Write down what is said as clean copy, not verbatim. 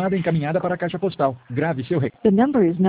encaminhada para a caixa postal. Grave seu recado. The number is not